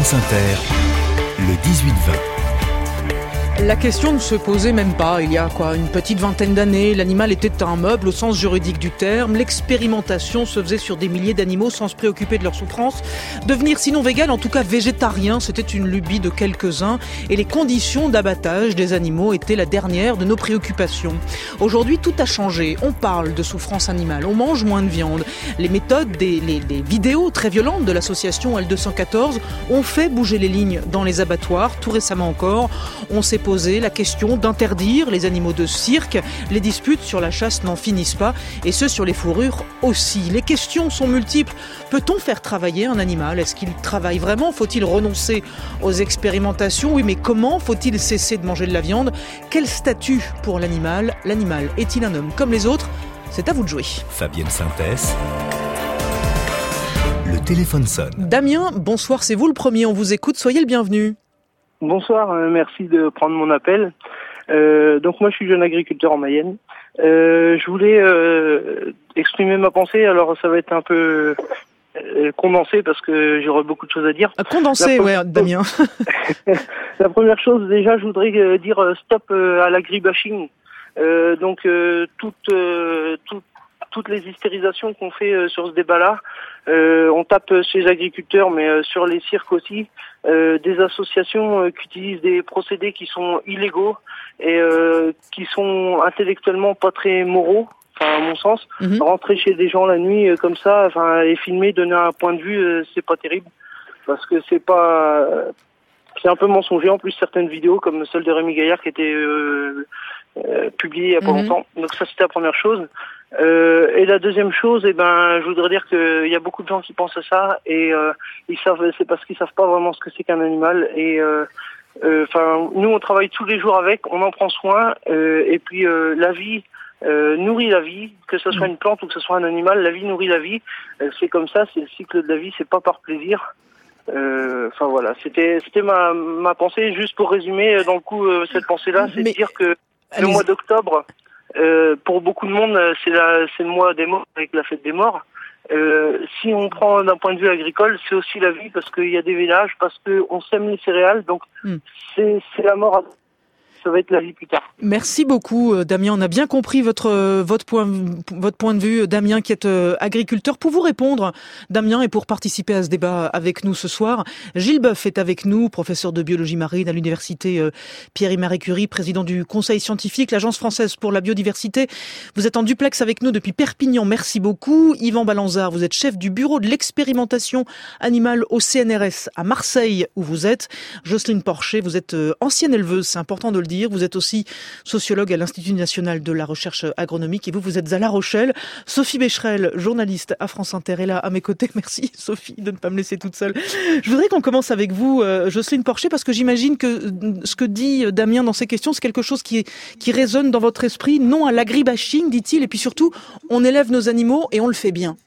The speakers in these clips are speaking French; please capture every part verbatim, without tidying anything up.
France Inter, le dix-huit vingt. La question ne se posait même pas. Il y a quoi, une petite vingtaine d'années, l'animal était un meuble au sens juridique du terme. L'expérimentation se faisait sur des milliers d'animaux sans se préoccuper de leur souffrance. Devenir sinon vegan, en tout cas végétarien, c'était une lubie de quelques-uns. Et les conditions d'abattage des animaux étaient la dernière de nos préoccupations. Aujourd'hui, tout a changé. On parle de souffrance animale, on mange moins de viande. Les méthodes, des, les, les vidéos très violentes de l'association L deux cent quatorze ont fait bouger les lignes dans les abattoirs. Tout récemment encore, on s'est posé la question d'interdire les animaux de cirque. Les disputes sur la chasse n'en finissent pas, et ce sur les fourrures aussi. Les questions sont multiples. Peut-on faire travailler un animal ? Est-ce qu'il travaille vraiment ? Faut-il renoncer aux expérimentations ? Oui, mais comment ? Faut-il cesser de manger de la viande ? Quel statut pour l'animal ? L'animal est-il un homme comme les autres ? C'est à vous de jouer. Fabienne Synthèse. Le téléphone sonne. Damien, bonsoir, c'est vous le premier, on vous écoute, soyez le bienvenu. Bonsoir, euh, merci de prendre mon appel. Euh, donc moi je suis jeune agriculteur en Mayenne. Euh, je voulais euh, exprimer ma pensée, alors ça va être un peu euh, condensé parce que j'aurai beaucoup de choses à dire. Condensé, ouais, Damien. La première chose, déjà je voudrais euh, dire euh, stop euh, à l'agribashing. Euh, donc euh, toute, euh, toute toutes les hystérisations qu'on fait euh, sur ce débat-là, euh, on tape chez les agriculteurs, mais euh, sur les cirques aussi, euh, des associations euh, qui utilisent des procédés qui sont illégaux et euh, qui sont intellectuellement pas très moraux, enfin à mon sens. Mm-hmm. Rentrer chez des gens la nuit euh, comme ça, enfin et filmer, donner un point de vue, euh, c'est pas terrible, parce que c'est pas, euh, c'est un peu mensonger. En plus, certaines vidéos comme celle de Rémi Gaillard qui était euh, euh, publiée il y a pas mm-hmm. longtemps. Donc ça, c'était la première chose. Euh, et la deuxième chose, eh ben, je voudrais dire qu'il y a beaucoup de gens qui pensent à ça et euh, ils savent, c'est parce qu'ils savent pas vraiment ce que c'est qu'un animal. Et enfin, euh, euh, nous, on travaille tous les jours avec, on en prend soin. Euh, et puis euh, la vie euh, nourrit la vie, que ce soit une plante ou que ce soit un animal, la vie nourrit la vie. Euh, c'est comme ça, c'est le cycle de la vie, c'est pas par plaisir. Enfin euh, voilà, c'était c'était ma ma pensée. Juste pour résumer, dans le coup, euh, cette pensée-là, c'est Mais... de dire que le mois d'octobre. Euh, pour beaucoup de monde, c'est, la, c'est le mois des morts avec la fête des morts. Euh, si on prend d'un point de vue agricole, c'est aussi la vie parce qu'il y a des villages, parce qu'on sème les céréales, donc mm. c'est, c'est la mort. Ça va être la vie plus tard. Merci beaucoup, Damien. On a bien compris votre votre point votre point de vue, Damien, qui est agriculteur. Pour vous répondre, Damien, et pour participer à ce débat avec nous ce soir, Gilles Boeuf est avec nous, professeur de biologie marine à l'université Pierre et Marie Curie, président du Conseil scientifique, l'Agence française pour la biodiversité. Vous êtes en duplex avec nous depuis Perpignan. Merci beaucoup. Yvan Balanzard, vous êtes chef du bureau de l'expérimentation animale au C N R S à Marseille, où vous êtes. Jocelyne Porcher, vous êtes ancienne éleveuse, c'est important de le dire. Vous êtes aussi sociologue à l'Institut national de la recherche agronomique et vous, vous êtes à La Rochelle. Sophie Becherel, journaliste à France Inter, est là à mes côtés. Merci Sophie de ne pas me laisser toute seule. Je voudrais qu'on commence avec vous, euh, Jocelyne Porcher, parce que j'imagine que ce que dit Damien dans ces questions, c'est quelque chose qui, qui résonne dans votre esprit. Non à l'agribashing, dit-il, et puis surtout, on élève nos animaux et on le fait bien.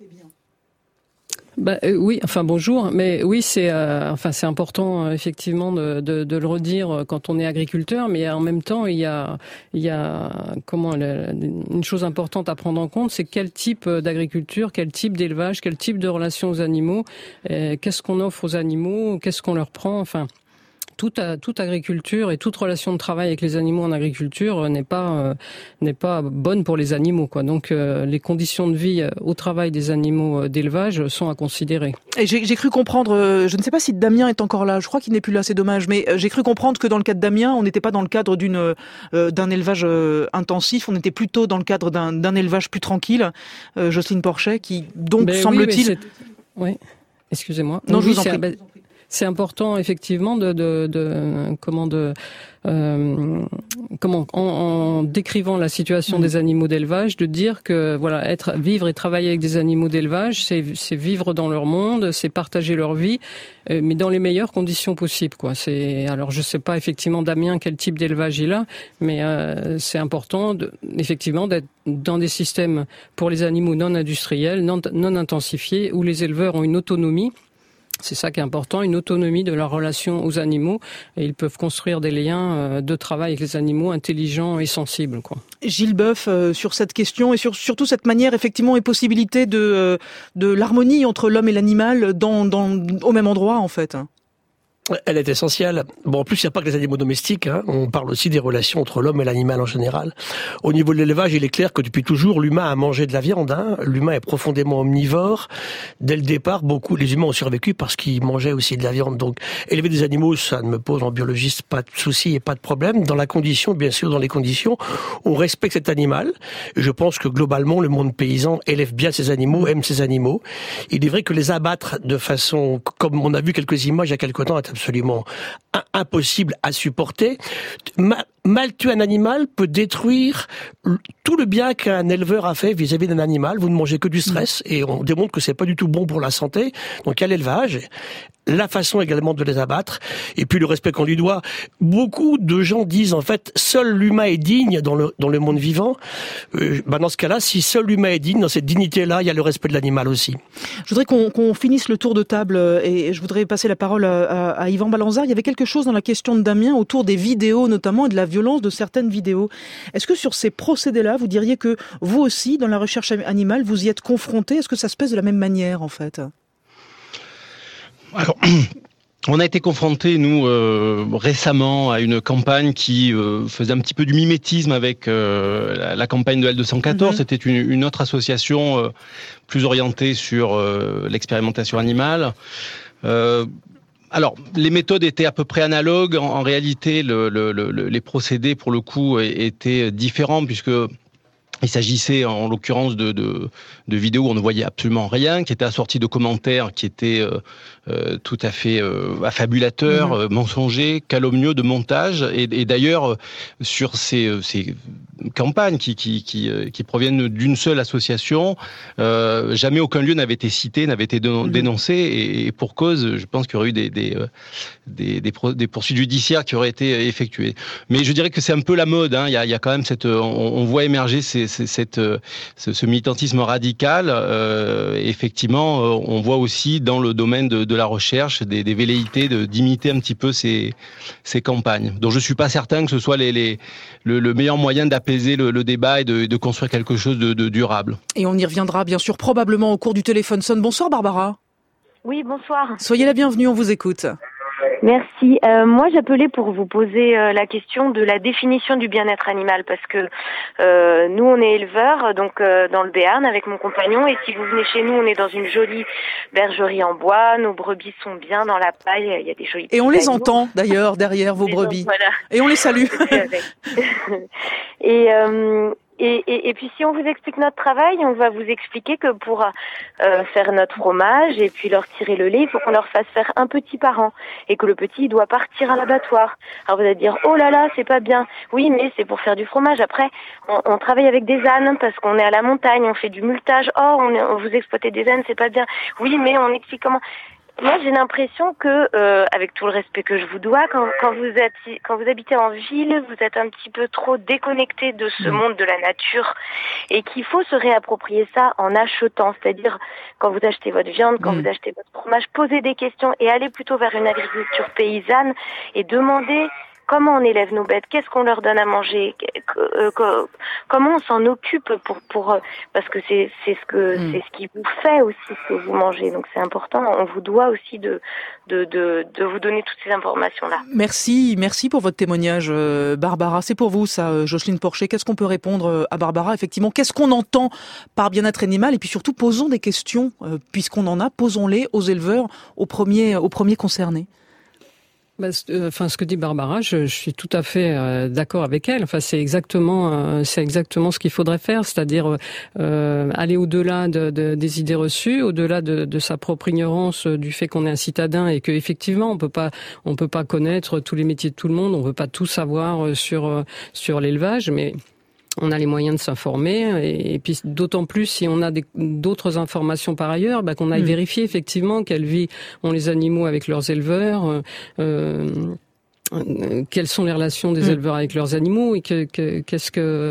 Bah euh, oui, enfin bonjour, mais oui c'est euh, enfin c'est important euh, effectivement de, de, de le redire quand on est agriculteur, mais en même temps il y a il y a comment le, une chose importante à prendre en compte, c'est quel type d'agriculture, quel type d'élevage, quel type de relation aux animaux, euh, qu'est-ce qu'on offre aux animaux, qu'est-ce qu'on leur prend, enfin. Toute, toute agriculture et toute relation de travail avec les animaux en agriculture n'est pas euh, n'est pas bonne pour les animaux, quoi. Donc euh, les conditions de vie au travail des animaux d'élevage sont à considérer. Et j'ai, j'ai cru comprendre, euh, je ne sais pas si Damien est encore là, je crois qu'il n'est plus là, c'est dommage, mais euh, j'ai cru comprendre que dans le cas de Damien, on n'était pas dans le cadre d'une euh, d'un élevage euh, intensif, on était plutôt dans le cadre d'un, d'un élevage plus tranquille. Euh, Jocelyne Porcher, qui donc ben semble-t-il. Oui, oui, excusez-moi. Non, oui, je vous en prie. Ben... C'est important effectivement de, de, de comment de euh, comment en, en décrivant la situation mmh. des animaux d'élevage, de dire que voilà être vivre et travailler avec des animaux d'élevage, c'est, c'est vivre dans leur monde, c'est partager leur vie, euh, mais dans les meilleures conditions possibles, quoi. C'est alors je sais pas effectivement Damien quel type d'élevage il a, mais euh, c'est important de, effectivement d'être dans des systèmes pour les animaux non industriels, non, non intensifiés, où les éleveurs ont une autonomie. C'est ça qui est important, une autonomie de leur relation aux animaux, et ils peuvent construire des liens de travail avec les animaux intelligents et sensibles, quoi. Gilles Boeuf, euh, sur cette question et sur surtout cette manière effectivement et possibilité de euh, de l'harmonie entre l'homme et l'animal dans dans au même endroit en fait. Elle est essentielle. Bon, en plus, il n'y a pas que les animaux domestiques, hein. On parle aussi des relations entre l'homme et l'animal en général. Au niveau de l'élevage, il est clair que depuis toujours, l'humain a mangé de la viande, hein. L'humain est profondément omnivore. Dès le départ, beaucoup, les humains ont survécu parce qu'ils mangeaient aussi de la viande. Donc, élever des animaux, ça ne me pose en biologiste pas de souci et pas de problème. Dans la condition, bien sûr, dans les conditions, on respecte cet animal. Et je pense que globalement, le monde paysan élève bien ses animaux, aime ses animaux. Il est vrai que les abattre de façon, comme on a vu quelques images il y a quelque temps, absolument impossible à supporter. Mal tuer un animal peut détruire tout le bien qu'un éleveur a fait vis-à-vis d'un animal. Vous ne mangez que du stress et on démontre que c'est pas du tout bon pour la santé. Donc il y a l'élevage, la façon également de les abattre et puis le respect qu'on lui doit. Beaucoup de gens disent en fait seul l'humain est digne dans le dans le monde vivant. Euh, bah dans ce cas-là, si seul l'humain est digne, dans cette dignité-là, il y a le respect de l'animal aussi. Je voudrais qu'on, qu'on finisse le tour de table et je voudrais passer la parole à, à, à Yvan Balanzard. Il y avait quelque chose dans la question de Damien autour des vidéos notamment et de la violence de certaines vidéos. Est-ce que sur ces procédés-là, vous diriez que vous aussi, dans la recherche animale, vous y êtes confrontés? Est-ce que ça se passe de la même manière, en fait? Alors, on a été confrontés, nous, euh, récemment, à une campagne qui euh, faisait un petit peu du mimétisme avec euh, la, la campagne de L deux cent quatorze. Mm-hmm. C'était une, une autre association euh, plus orientée sur euh, l'expérimentation animale. Euh, Alors, les méthodes étaient à peu près analogues. En, en réalité, le, le, le, les procédés, pour le coup, étaient différents puisque il s'agissait, en l'occurrence, de, de, de vidéos où on ne voyait absolument rien, qui étaient assorties de commentaires qui étaient euh, euh, tout à fait euh, affabulateurs, mmh. euh, mensongers, calomnieux, de montage. Et, et d'ailleurs, euh, sur ces, ces campagnes qui, qui, qui, euh, qui proviennent d'une seule association, euh, jamais aucun lieu n'avait été cité, n'avait été mmh. dénoncé. Et, et pour cause, je pense qu'il y aurait eu des, des, des, des, pro, des poursuites judiciaires qui auraient été effectuées. Mais je dirais que c'est un peu la mode. Hein. Il y a, il y a quand même cette... On, on voit émerger ces C'est, cette, ce, ce militantisme radical. Euh, effectivement, euh, on voit aussi dans le domaine de, de la recherche des, des velléités de, d'imiter un petit peu ces, ces campagnes. Donc je ne suis pas certain que ce soit les, les, le, le meilleur moyen d'apaiser le, le débat et de, de construire quelque chose de, de durable. Et on y reviendra bien sûr probablement au cours du téléphone sonne. Bonsoir Barbara. Oui, bonsoir. Soyez la bienvenue, on vous écoute. Merci. Euh, moi, j'appelais pour vous poser euh, la question de la définition du bien-être animal parce que euh, nous, on est éleveurs, donc euh, dans le Béarn avec mon compagnon. Et si vous venez chez nous, on est dans une jolie bergerie en bois. Nos brebis sont bien dans la paille. Il y a des jolis. Et on les entend d'ailleurs derrière vos brebis. Voilà. Et on les salue. et euh, Et, et, et puis si on vous explique notre travail, on va vous expliquer que pour euh, faire notre fromage et puis leur tirer le lait, il faut qu'on leur fasse faire un petit par an et que le petit il doit partir à l'abattoir. Alors vous allez dire oh là là c'est pas bien. Oui mais c'est pour faire du fromage. Après on, on travaille avec des ânes parce qu'on est à la montagne, on fait du multage. Oh on, est, on vous exploitez des ânes c'est pas bien. Oui mais on explique comment. Moi, j'ai l'impression que, euh, avec tout le respect que je vous dois, quand, quand vous êtes, quand vous habitez en ville, vous êtes un petit peu trop déconnecté de ce monde de la nature, et qu'il faut se réapproprier ça en achetant, c'est-à-dire quand vous achetez votre viande, quand mmh. vous achetez votre fromage, posez des questions et allez plutôt vers une agriculture paysanne et demandez comment on élève nos bêtes, qu'est-ce qu'on leur donne à manger, comment on s'en occupe pour pour parce que c'est c'est ce que mmh. c'est ce qui vous fait aussi ce que vous mangez, donc c'est important. On vous doit aussi de de de de vous donner toutes ces informations là. Merci, merci pour votre témoignage, Barbara. C'est pour vous ça, Jocelyne Porcher. Qu'est-ce qu'on peut répondre à Barbara effectivement? Qu'est-ce qu'on entend par bien-être animal? Et puis surtout posons des questions puisqu'on en a, posons-les aux éleveurs, aux premiers aux premiers concernés. Bah, enfin, ce que dit Barbara, je, je suis tout à fait euh, d'accord avec elle. Enfin, c'est exactement, euh, c'est exactement ce qu'il faudrait faire, c'est-à-dire euh, aller au-delà de, de, des idées reçues, au-delà de, de sa propre ignorance du fait qu'on est un citadin et que effectivement, on peut pas, on peut pas connaître tous les métiers de tout le monde, on peut pas tout savoir sur sur l'élevage, mais on a les moyens de s'informer et, et puis d'autant plus si on a des, d'autres informations par ailleurs, bah, qu'on aille mmh. vérifier effectivement quelle vie ont les animaux avec leurs éleveurs, euh, euh, quelles sont les relations des mmh. éleveurs avec leurs animaux et que, que, qu'est-ce que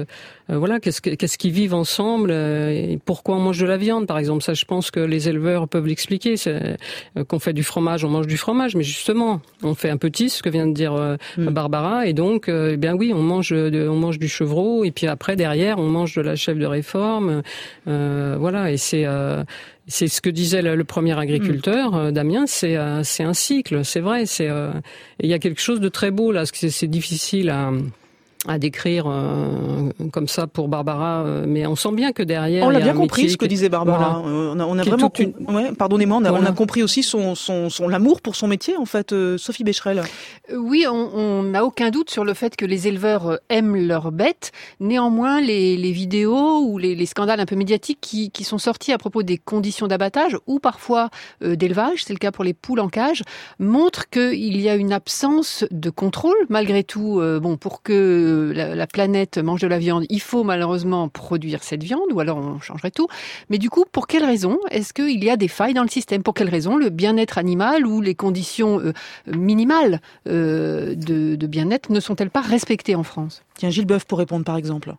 euh, voilà, qu'est-ce, que, qu'est-ce qu'ils vivent ensemble, euh, et pourquoi on mange de la viande, par exemple. Ça, je pense que les éleveurs peuvent l'expliquer. C'est, euh, qu'on fait du fromage, on mange du fromage, mais justement, on fait un petit, ce que vient de dire euh, mm. Barbara, et donc, euh, eh bien oui, on mange, de, on mange du chevreau, et puis après, derrière, on mange de la chèvre de réforme, euh, voilà, et c'est... Euh, C'est ce que disait le, le premier agriculteur, mmh. euh, Damien, c'est, euh, c'est un cycle, c'est vrai. C'est, euh, il y a quelque chose de très beau là, parce que c'est, c'est difficile à, à décrire euh, comme ça pour Barbara, euh, mais on sent bien que derrière... On l'a il y a bien compris ce que disait Barbara. Voilà. On a, on a vraiment... Une... Ouais, pardonnez-moi, on a, voilà. on a compris aussi son, son, son, l'amour pour son métier, en fait, euh, Sophie Becherel. Oui, on n'a aucun doute sur le fait que les éleveurs aiment leurs bêtes. Néanmoins, les, les vidéos ou les, les scandales un peu médiatiques qui, qui sont sortis à propos des conditions d'abattage ou parfois euh, d'élevage, c'est le cas pour les poules en cage, montrent qu'il y a une absence de contrôle. Malgré tout, euh, bon, pour que la, la planète mange de la viande, il faut malheureusement produire cette viande, ou alors on changerait tout. Mais du coup, pour quelles raisons est-ce qu'il y a des failles dans le système ? Pour quelles raisons le bien-être animal ou les conditions euh, minimales euh, De, de bien-être ne sont-elles pas respectées en France ? Tiens, Gilles Boeuf pour répondre par exemple.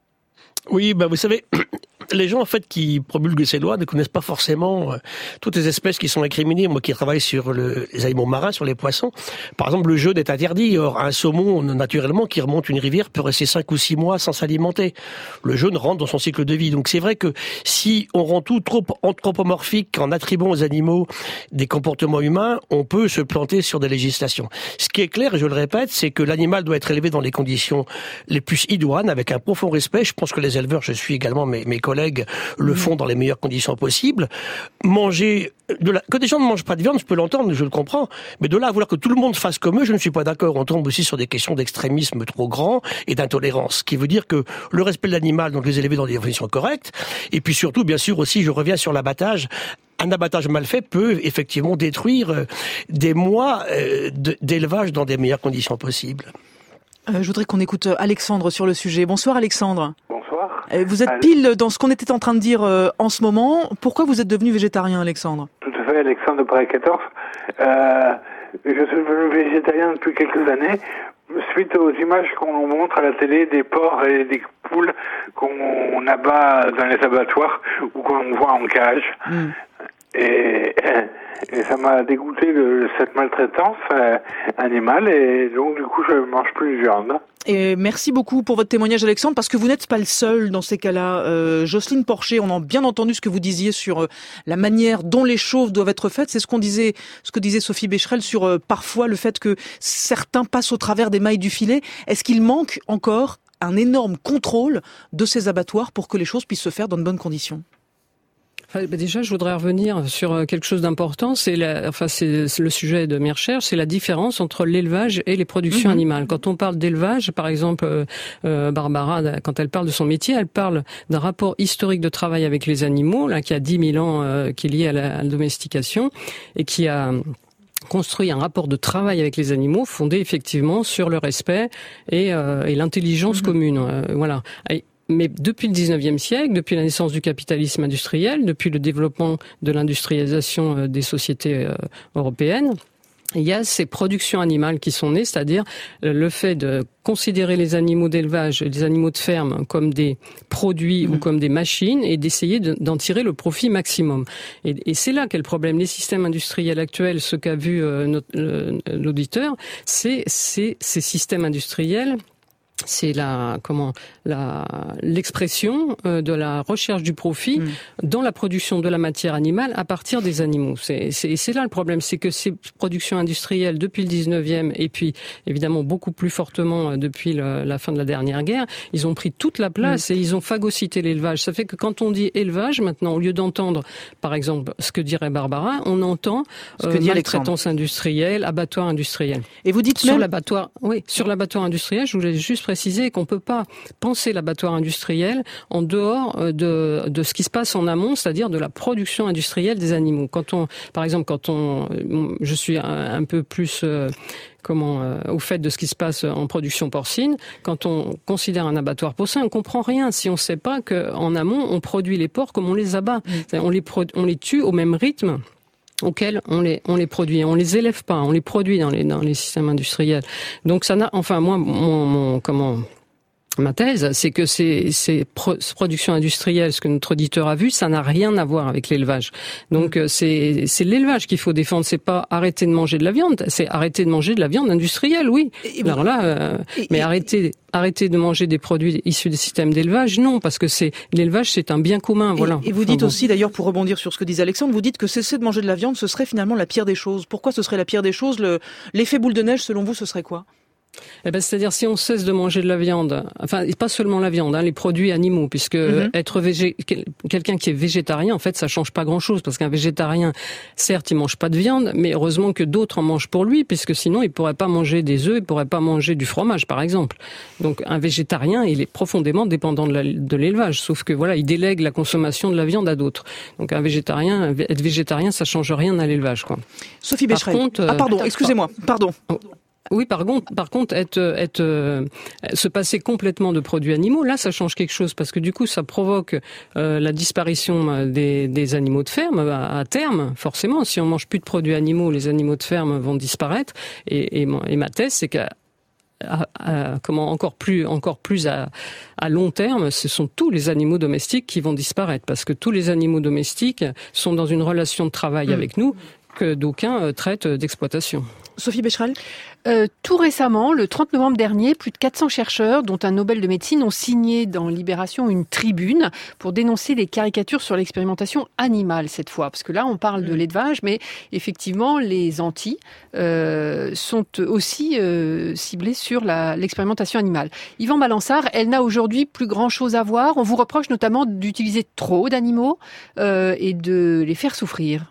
Oui, bah vous savez, les gens en fait qui promulguent ces lois ne connaissent pas forcément euh, toutes les espèces qui sont incriminées. Moi qui travaille sur le, les animaux marins, sur les poissons, par exemple le jeûne est interdit. Or un saumon naturellement qui remonte une rivière peut rester cinq ou six mois sans s'alimenter. Le jeûne rentre dans son cycle de vie. Donc c'est vrai que si on rend tout trop anthropomorphique en attribuant aux animaux des comportements humains, on peut se planter sur des législations. Ce qui est clair, et je le répète, c'est que l'animal doit être élevé dans les conditions les plus idoines, avec un profond respect. Je pense que les éleveurs, je suis également mes, mes collègues, le font dans les meilleures conditions possibles. Manger de la... Que des gens ne mangent pas de viande, je peux l'entendre, je le comprends. Mais de là à vouloir que tout le monde fasse comme eux, je ne suis pas d'accord. On tombe aussi sur des questions d'extrémisme trop grand et d'intolérance. Ce qui veut dire que le respect de l'animal, donc les élever dans des conditions correctes. Et puis surtout, bien sûr aussi, je reviens sur l'abattage. Un abattage mal fait peut effectivement détruire des mois d'élevage dans des meilleures conditions possibles. Euh, je voudrais qu'on écoute Alexandre sur le sujet. Bonsoir Alexandre. Bonsoir. Vous êtes pile dans ce qu'on était en train de dire euh, en ce moment. Pourquoi vous êtes devenu végétarien, Alexandre ? Tout à fait, Alexandre de Paris quatorze. Euh, je suis devenu végétarien depuis quelques années, suite aux images qu'on montre à la télé des porcs et des poules qu'on abat dans les abattoirs ou qu'on voit en cage. Mm. Et, et ça m'a dégoûté de cette maltraitance euh, animale, et donc du coup je ne mange plus de viande. Et merci beaucoup pour votre témoignage, Alexandre, parce que vous n'êtes pas le seul dans ces cas-là. Euh, Jocelyne Porcher, on a bien entendu ce que vous disiez sur euh, la manière dont les choses doivent être faites. C'est ce qu'on disait, ce que disait Sophie Becherel sur euh, parfois le fait que certains passent au travers des mailles du filet. Est-ce qu'il manque encore un énorme contrôle de ces abattoirs pour que les choses puissent se faire dans de bonnes conditions ? Déjà, je voudrais revenir sur quelque chose d'important. C'est, la, enfin, c'est, c'est le sujet de mes recherches, c'est la différence entre l'élevage et les productions mmh. animales. Quand on parle d'élevage, par exemple, euh, Barbara, quand elle parle de son métier, elle parle d'un rapport historique de travail avec les animaux, là, qui a dix mille ans, euh, qui est lié à la, à la domestication et qui a construit un rapport de travail avec les animaux fondé effectivement sur le respect et, euh, et l'intelligence mmh. commune. Euh, voilà. Et, mais depuis le dix-neuvième siècle, depuis la naissance du capitalisme industriel, depuis le développement de l'industrialisation des sociétés européennes, il y a ces productions animales qui sont nées, c'est-à-dire le fait de considérer les animaux d'élevage, les animaux de ferme comme des produits mmh. ou comme des machines et d'essayer de, d'en tirer le profit maximum. Et, et c'est là qu'est le problème. Les systèmes industriels actuels, ce qu'a vu euh, notre, euh, l'auditeur, c'est, c'est ces systèmes industriels. C'est la comment la l'expression euh, de la recherche du profit mmh. dans la production de la matière animale à partir des animaux. C'est c'est c'est là le problème, c'est que ces productions industrielles depuis le dix-neuvième et puis évidemment beaucoup plus fortement depuis le, la fin de la dernière guerre, ils ont pris toute la place mmh. et ils ont phagocyté l'élevage. Ça fait que quand on dit élevage maintenant, au lieu d'entendre par exemple ce que dirait Barbara, on entend euh, maltraitance industrielle, abattoir industriel. Et vous dites sur même... l'abattoir, oui, sur l'abattoir industriel, je voulais juste préciser qu'on peut pas penser l'abattoir industriel en dehors de, de ce qui se passe en amont, c'est-à-dire de la production industrielle des animaux. Quand on, par exemple, quand on, je suis un, un peu plus euh, comment euh, au fait de ce qui se passe en production porcine, quand on considère un abattoir porcin, on comprend rien si on ne sait pas qu'en amont on produit les porcs comme on les abat, mmh. on les pro- on les tue au même rythme auxquels on les on les produit, on les élève pas, on les produit dans les dans les systèmes industriels. Donc ça n'a, enfin moi mon, mon comment ma thèse, c'est que ces, ces pro- productions industrielles, ce que notre auditeur a vu, ça n'a rien à voir avec l'élevage. Donc c'est, c'est l'élevage qu'il faut défendre. C'est pas arrêter de manger de la viande, c'est arrêter de manger de la viande industrielle, oui. Et Alors là, euh, et, mais et, arrêter, arrêter de manger des produits issus des systèmes d'élevage, non, parce que c'est l'élevage, c'est un bien commun, et, voilà. Et vous dites enfin, aussi, bon. d'ailleurs, pour rebondir sur ce que disait Alexandre, vous dites que cesser de manger de la viande, ce serait finalement la pire des choses. Pourquoi ce serait la pire des choses ? Le, l'effet boule de neige, selon vous, ce serait quoi ? Eh ben, c'est-à-dire si on cesse de manger de la viande, enfin pas seulement la viande, hein, les produits animaux, puisque mm-hmm. être végé... quelqu'un qui est végétarien, en fait, ça change pas grand-chose, parce qu'un végétarien, certes, il mange pas de viande, mais heureusement que d'autres en mangent pour lui, puisque sinon, il pourrait pas manger des œufs, il pourrait pas manger du fromage, par exemple. Donc, un végétarien, il est profondément dépendant de, la... de l'élevage, sauf que voilà, il délègue la consommation de la viande à d'autres. Donc, un végétarien, être végétarien, ça change rien à l'élevage, quoi. Sophie Becherel. Contre, ah pardon, excusez-moi, pardon. Oui, par contre, par contre, être, être, euh, se passer complètement de produits animaux, là, ça change quelque chose parce que du coup, ça provoque euh, la disparition des, des animaux de ferme à, à terme. Forcément, si on mange plus de produits animaux, les animaux de ferme vont disparaître. Et, et, et ma thèse, c'est qu'à à, à, comment encore plus, encore plus à, à long terme, ce sont tous les animaux domestiques qui vont disparaître parce que tous les animaux domestiques sont dans une relation de travail mmh. avec nous que d'aucuns euh, traitent d'exploitation. Sophie Becherel. Euh, tout récemment, le trente novembre dernier, plus de quatre cents chercheurs, dont un Nobel de médecine, ont signé dans Libération une tribune pour dénoncer les caricatures sur l'expérimentation animale cette fois. Parce que là, on parle de l'élevage, mais effectivement, les antis euh, sont aussi euh, ciblés sur la, l'expérimentation animale. Yvan Balançard, elle n'a aujourd'hui plus grand-chose à voir. On vous reproche notamment d'utiliser trop d'animaux euh, et de les faire souffrir.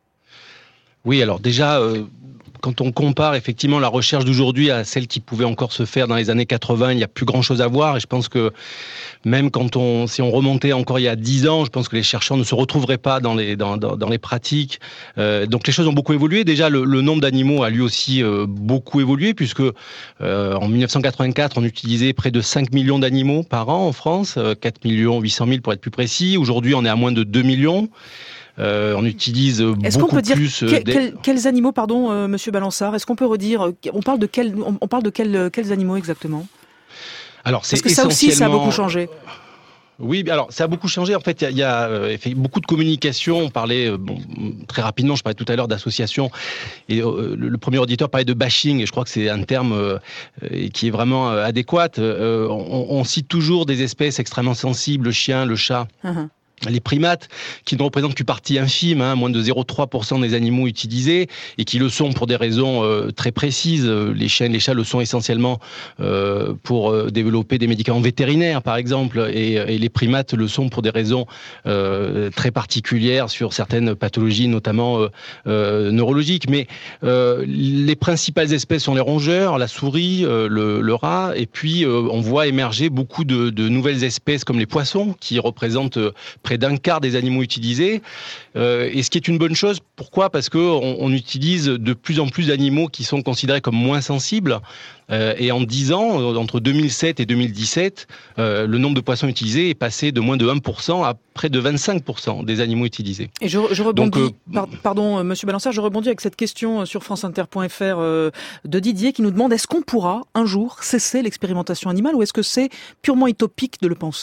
Oui, alors déjà... Euh... Quand on compare effectivement la recherche d'aujourd'hui à celle qui pouvait encore se faire dans les années quatre-vingts, il n'y a plus grand-chose à voir. Et je pense que même quand on, si on remontait encore il y a dix ans, je pense que les chercheurs ne se retrouveraient pas dans les dans dans, dans les pratiques. Euh, donc les choses ont beaucoup évolué. Déjà, le, le nombre d'animaux a lui aussi euh, beaucoup évolué puisque euh, en dix-neuf cent quatre-vingt-quatre, on utilisait près de cinq millions d'animaux par an en France, euh, quatre millions huit cent mille pour être plus précis. Aujourd'hui, on est à moins de deux millions. Euh, on utilise Est-ce beaucoup qu'on peut dire plus. Que, des... quels, quels animaux, pardon, euh, Monsieur Balançard, est-ce qu'on peut redire On parle de quels, on parle de quels, quels animaux exactement Alors, c'est Parce que ça aussi, ça a beaucoup changé. Oui, alors ça a beaucoup changé. En fait, il y a, y a euh, beaucoup de communication. On parlait euh, bon, très rapidement. Je parlais tout à l'heure d'association. Et euh, le, le premier auditeur parlait de bashing. Et je crois que c'est un terme euh, qui est vraiment euh, adéquat. Euh, on, on cite toujours des espèces extrêmement sensibles, le chien, le chat. Uh-huh. Les primates, qui ne représentent qu'une partie infime, hein, moins de zéro virgule trois pour cent des animaux utilisés, et qui le sont pour des raisons euh, très précises. Les chiens et les chats le sont essentiellement euh, pour euh, développer des médicaments vétérinaires, par exemple, et, et les primates le sont pour des raisons euh, très particulières sur certaines pathologies, notamment euh, euh, neurologiques. Mais euh, les principales espèces sont les rongeurs, la souris, euh, le, le rat, et puis euh, on voit émerger beaucoup de, de nouvelles espèces comme les poissons, qui représentent euh, près d'un quart des animaux utilisés, euh, et ce qui est une bonne chose. Pourquoi ? Parce que on, on utilise de plus en plus d'animaux qui sont considérés comme moins sensibles. Euh, et en dix ans, entre deux mille sept et deux mille dix-sept, euh, le nombre de poissons utilisés est passé de moins de un pour cent à près de vingt-cinq pour cent des animaux utilisés. Et je, je rebondis, Donc, euh, par, pardon, euh, Monsieur Balançard, je rebondis avec cette question sur franceinter point f r euh, de Didier qui nous demande est-ce qu'on pourra un jour cesser l'expérimentation animale ou est-ce que c'est purement utopique de le penser ?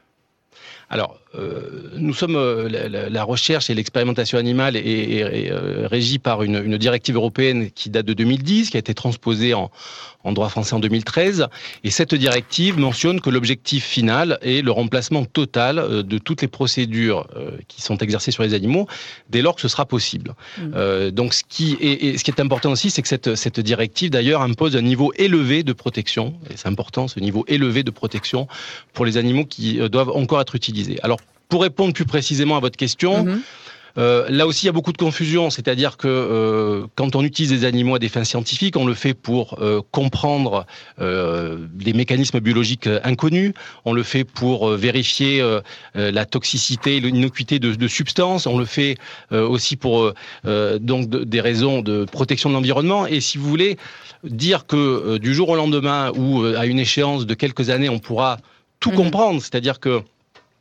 Alors, euh, nous sommes euh, la, la recherche et l'expérimentation animale est, est, est euh, régie par une, une directive européenne qui date de deux mille dix, qui a été transposée en, en droit français en deux mille treize. Et cette directive mentionne que l'objectif final est le remplacement total euh, de toutes les procédures euh, qui sont exercées sur les animaux, dès lors que ce sera possible. Mmh. Euh, donc, ce qui est, et ce qui est important aussi, c'est que cette, cette directive, d'ailleurs, impose un niveau élevé de protection. Et c'est important, ce niveau élevé de protection pour les animaux qui euh, doivent encore être utilisés. Alors, pour répondre plus précisément à votre question, mmh. euh, là aussi il y a beaucoup de confusion, c'est-à-dire que euh, quand on utilise des animaux à des fins scientifiques, on le fait pour euh, comprendre euh, des mécanismes biologiques inconnus, on le fait pour euh, vérifier euh, la toxicité, l'innocuité de, de substances, on le fait euh, aussi pour euh, donc de, des raisons de protection de l'environnement. Et si vous voulez dire que euh, du jour au lendemain ou euh, à une échéance de quelques années, on pourra tout mmh. comprendre, c'est-à-dire que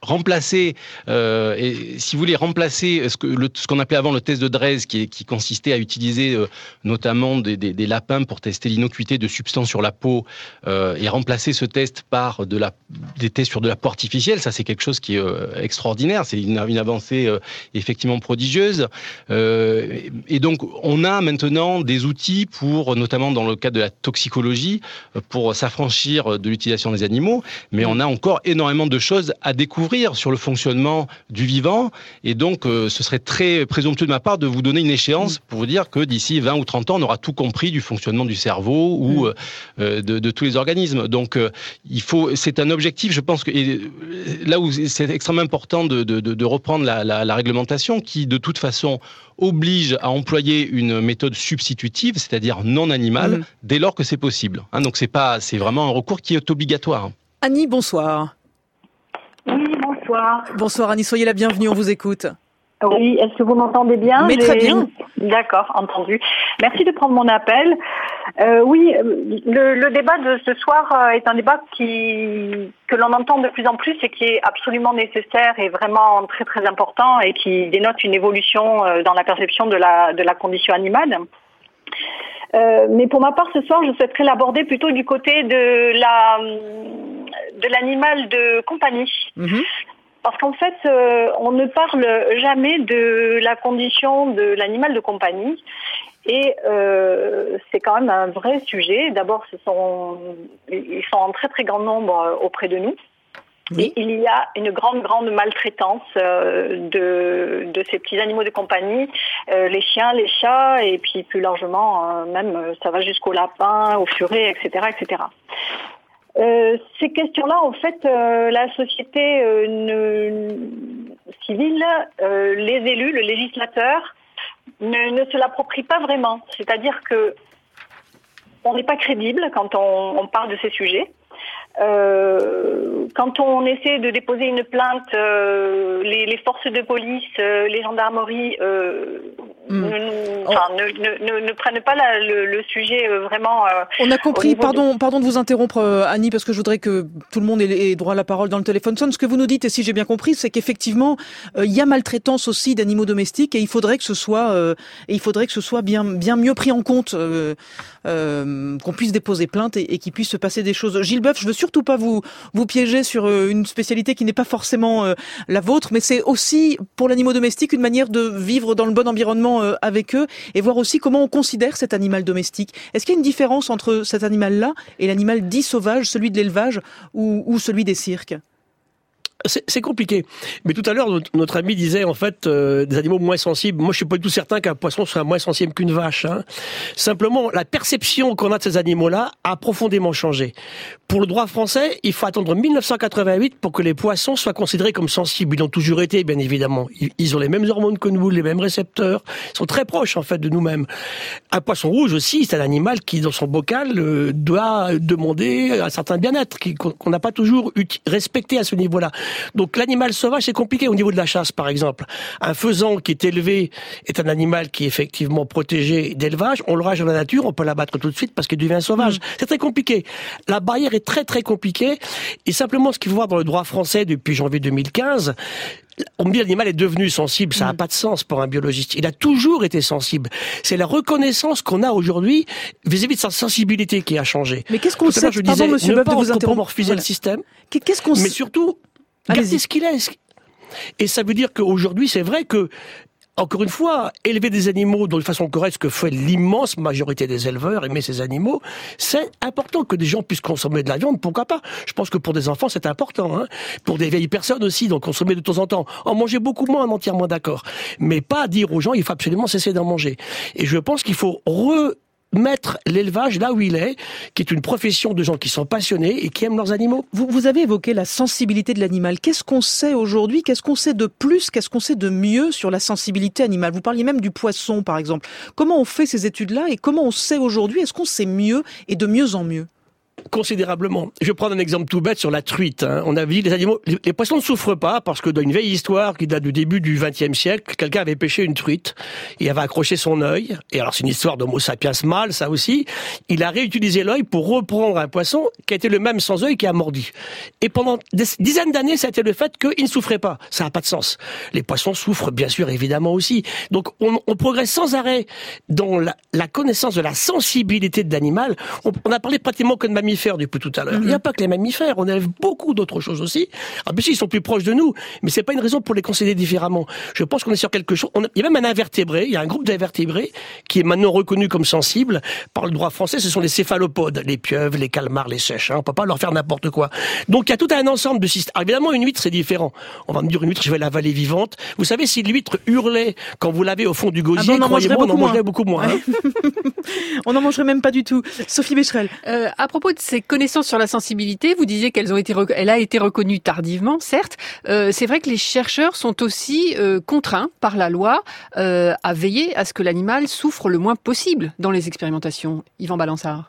remplacer, euh, et, si vous voulez, remplacer ce, que, le, ce qu'on appelait avant le test de Draize, qui, qui consistait à utiliser euh, notamment des, des, des lapins pour tester l'innocuité de substances sur la peau, euh, et remplacer ce test par de la, des tests sur de la peau artificielle, ça c'est quelque chose qui est euh, extraordinaire, c'est une, une avancée euh, effectivement prodigieuse. Euh, et donc on a maintenant des outils pour, notamment dans le cadre de la toxicologie, pour s'affranchir de l'utilisation des animaux, mais on a encore énormément de choses à découvrir sur le fonctionnement du vivant, et donc euh, ce serait très présomptueux de ma part de vous donner une échéance pour vous dire que d'ici vingt ou trente ans, on aura tout compris du fonctionnement du cerveau ou euh, de, de tous les organismes. Donc euh, il faut, c'est un objectif, je pense que et là où c'est extrêmement important de, de, de reprendre la, la, la réglementation qui de toute façon oblige à employer une méthode substitutive, c'est-à-dire non animale, mmh. dès lors que c'est possible. Hein, donc c'est pas, c'est vraiment un recours qui est obligatoire. Annie, bonsoir. Oui, bonsoir. Bonsoir Annie, soyez la bienvenue, on vous écoute. Oui, est-ce que vous m'entendez bien? Mais très bien. D'accord, entendu. Merci de prendre mon appel. Euh, oui, le, le débat de ce soir est un débat qui que l'on entend de plus en plus et qui est absolument nécessaire et vraiment très très important et qui dénote une évolution dans la perception de la de la condition animale. Euh, mais pour ma part, ce soir, je souhaiterais l'aborder plutôt du côté de la de l'animal de compagnie. Mmh. Parce qu'en fait, euh, on ne parle jamais de la condition de l'animal de compagnie. Et euh, c'est quand même un vrai sujet. D'abord, ce sont, ils sont en très très grand nombre auprès de nous. Oui. Et il y a une grande grande maltraitance euh, de de ces petits animaux de compagnie, euh, les chiens, les chats, et puis plus largement, euh, même ça va jusqu'aux lapins, aux furets, et cetera, et cetera. Euh, ces questions-là, en fait, euh, la société euh, ne, civile, euh, les élus, le législateur, ne, ne se l'approprie pas vraiment. C'est-à-dire que on n'est pas crédible quand on, on parle de ces sujets. Euh, quand on essaie de déposer une plainte, euh, les, les forces de police, euh, les gendarmeries euh, mm. ne, enfin, oh. ne, ne, ne, ne prennent pas la, le, le sujet euh, vraiment. Euh, on a compris. Pardon, de... pardon de vous interrompre, euh, Annie, parce que je voudrais que tout le monde ait, ait droit à la parole dans le téléphone sonne. Ce que vous nous dites, et si j'ai bien compris, c'est qu'effectivement, euh, il y a maltraitance aussi d'animaux domestiques, et il faudrait que ce soit, euh, et il faudrait que ce soit bien, bien mieux pris en compte, euh, euh, qu'on puisse déposer plainte et, et qu'il puisse se passer des choses. Gilles Boeuf, je veux surtout pas vous vous piéger sur une spécialité qui n'est pas forcément euh, la vôtre, mais c'est aussi pour l'animal domestique une manière de vivre dans le bon environnement euh, avec eux et voir aussi comment on considère cet animal domestique. Est-ce qu'il y a une différence entre cet animal-là et l'animal dit sauvage, celui de l'élevage ou, ou celui des cirques ? C'est, c'est compliqué. Mais tout à l'heure, notre, notre ami disait en fait euh, des animaux moins sensibles. Moi, je suis pas du tout certain qu'un poisson soit moins sensible qu'une vache. Hein. Simplement, la perception qu'on a de ces animaux-là a profondément changé. Pour le droit français, il faut attendre mille neuf cent quatre-vingt-huit pour que les poissons soient considérés comme sensibles. Ils l'ont toujours été, bien évidemment. Ils, ils ont les mêmes hormones que nous, les mêmes récepteurs. Ils sont très proches en fait de nous-mêmes. Un poisson rouge aussi, c'est un animal qui, dans son bocal, euh, doit demander un certain bien-être qui, qu'on n'a pas toujours uti- respecté à ce niveau-là. Donc l'animal sauvage, c'est compliqué au niveau de la chasse, par exemple. Un faisan qui est élevé est un animal qui est effectivement protégé d'élevage. On le rage dans la nature, on peut l'abattre tout de suite parce qu'il devient sauvage. Mmh. C'est très compliqué. La barrière est très très compliquée. Et simplement, ce qu'il faut voir dans le droit français depuis janvier deux mille quinze, on me dit l'animal est devenu sensible, ça n'a mmh. pas de sens pour un biologiste. Il a toujours été sensible. C'est la reconnaissance qu'on a aujourd'hui vis-à-vis de sa sensibilité qui a changé. Mais qu'est-ce qu'on sait, je pardon, disais, monsieur ne Boeuf, pas de vous interrompre. Voilà. Le système. Qu'est-ce qu'on Mais surtout, regardez ce qu'il est. Et ça veut dire qu'aujourd'hui, c'est vrai que, encore une fois, élever des animaux de façon correcte, ce que fait l'immense majorité des éleveurs, aimer ces animaux, c'est important que des gens puissent consommer de la viande, pourquoi pas. Je pense que pour des enfants, c'est important. Hein. Pour des vieilles personnes aussi, donc consommer de temps en temps. En manger beaucoup moins, entièrement d'accord. Mais pas dire aux gens, il faut absolument cesser d'en manger. Et je pense qu'il faut re... mettre l'élevage là où il est, qui est une profession de gens qui sont passionnés et qui aiment leurs animaux. Vous, vous avez évoqué la sensibilité de l'animal. Qu'est-ce qu'on sait aujourd'hui ? Qu'est-ce qu'on sait de plus ? Qu'est-ce qu'on sait de mieux sur la sensibilité animale ? Vous parliez même du poisson, par exemple. Comment on fait ces études-là et comment on sait aujourd'hui ? Est-ce qu'on sait mieux et de mieux en mieux ? considérablement. Je vais prendre un exemple tout bête sur la truite. Hein. On a vu les animaux, les, les poissons ne souffrent pas parce que dans une vieille histoire qui date du début du vingtième siècle, quelqu'un avait pêché une truite, il avait accroché son œil, et alors c'est une histoire d'homo sapiens mâle, ça aussi, il a réutilisé l'œil pour reprendre un poisson qui a été le même sans œil qui a mordu. Et pendant des dizaines d'années, ça a été le fait qu'il ne souffrait pas. Ça n'a pas de sens. Les poissons souffrent bien sûr évidemment aussi. Donc on, on progresse sans arrêt dans la, la connaissance de la sensibilité de l'animal. On, on a parlé pratiquement que de mammifères depuis tout à l'heure. Mm-hmm. Il n'y a pas que les mammifères, on élève beaucoup d'autres choses aussi. Alors bien sûr, ils sont plus proches de nous, mais c'est pas une raison pour les considérer différemment. Je pense qu'on est sur quelque chose. On a, il y a même un invertébré, il y a un groupe d'invertébrés qui est maintenant reconnu comme sensible par le droit français. Ce sont les céphalopodes, les pieuvres, les calmars, les sèches. Hein. On peut pas leur faire n'importe quoi. Donc il y a tout un ensemble de systèmes. Alors, évidemment, une huître c'est différent. On va me dire une huître, je vais l'avaler vivante. Vous savez, si l'huître hurlait quand vous l'avez au fond du gosier, ah ben, on en mangerait beaucoup, on en mangerait moins. beaucoup moins. Hein. On n'en mangerait même pas du tout. Sophie Becherel. Euh, à propos de ces connaissances sur la sensibilité, vous disiez qu'elles ont été, rec- elle a été reconnue tardivement, certes. Euh, c'est vrai que les chercheurs sont aussi euh, contraints par la loi euh, à veiller à ce que l'animal souffre le moins possible dans les expérimentations. Yvan Balançard.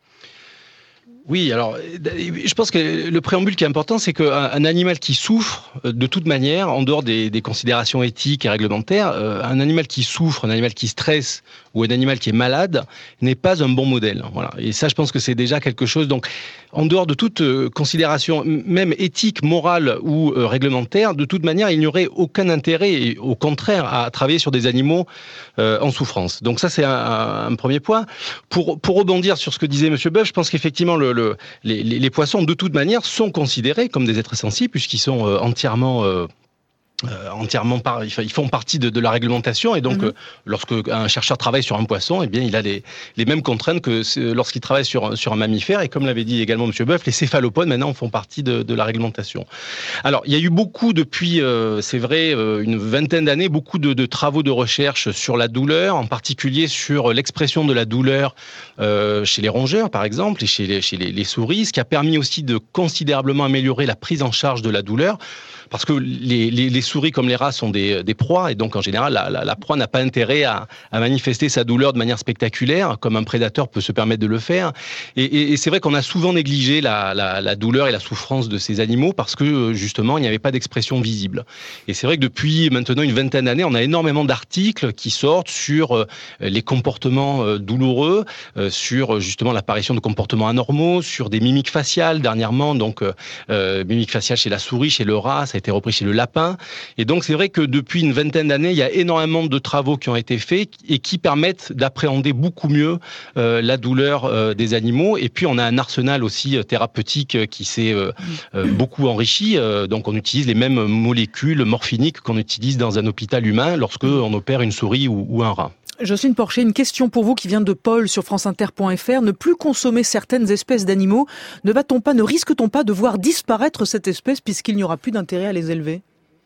Oui, alors je pense que le préambule qui est important, c'est qu'un un animal qui souffre, de toute manière, en dehors des, des considérations éthiques et réglementaires, euh, un animal qui souffre, un animal qui stresse ou un animal qui est malade n'est pas un bon modèle. Voilà. Et ça, je pense que c'est déjà quelque chose. Donc, en dehors de toute euh, considération, même éthique, morale ou euh, réglementaire, de toute manière, il n'y aurait aucun intérêt, et au contraire, à travailler sur des animaux euh, en souffrance. Donc ça, c'est un, un premier point. Pour, pour rebondir sur ce que disait Monsieur Boeuf, je pense qu'effectivement, le, le, les, les poissons, de toute manière, sont considérés comme des êtres sensibles, puisqu'ils sont euh, entièrement... Euh, Euh, entièrement par, ils font partie de, de la réglementation, et donc mmh. euh, lorsque un chercheur travaille sur un poisson, eh bien il a les, les mêmes contraintes que lorsqu'il travaille sur, sur un mammifère, et comme l'avait dit également Monsieur Boeuf, les céphalopodes maintenant font partie de, de la réglementation. Alors il y a eu beaucoup depuis, euh, c'est vrai, euh, une vingtaine d'années, beaucoup de, de travaux de recherche sur la douleur, en particulier sur l'expression de la douleur euh, chez les rongeurs par exemple, et chez les, chez les, les souris, ce qui a permis aussi de considérablement améliorer la prise en charge de la douleur. Parce que les, les, les souris comme les rats sont des, des proies, et donc en général la, la, la proie n'a pas intérêt à, à manifester sa douleur de manière spectaculaire, comme un prédateur peut se permettre de le faire. Et, et, et c'est vrai qu'on a souvent négligé la, la, la douleur et la souffrance de ces animaux parce que justement il n'y avait pas d'expression visible. Et c'est vrai que depuis maintenant une vingtaine d'années, on a énormément d'articles qui sortent sur les comportements douloureux, sur justement l'apparition de comportements anormaux, sur des mimiques faciales dernièrement, donc euh, mimiques faciales chez la souris, chez le rat, ça a été repris chez le lapin. Et donc c'est vrai que depuis une vingtaine d'années, il y a énormément de travaux qui ont été faits et qui permettent d'appréhender beaucoup mieux euh, la douleur euh, des animaux. Et puis on a un arsenal aussi euh, thérapeutique qui s'est euh, euh, beaucoup enrichi. Euh, donc on utilise les mêmes molécules morphiniques qu'on utilise dans un hôpital humain lorsque on opère une souris ou, ou un rat. Jocelyne Porcher, une question pour vous qui vient de Paul sur franceinter point f r. Ne plus consommer certaines espèces d'animaux, ne va-t-on pas, ne risque-t-on pas de voir disparaître cette espèce puisqu'il n'y aura plus d'intérêt à les élever ?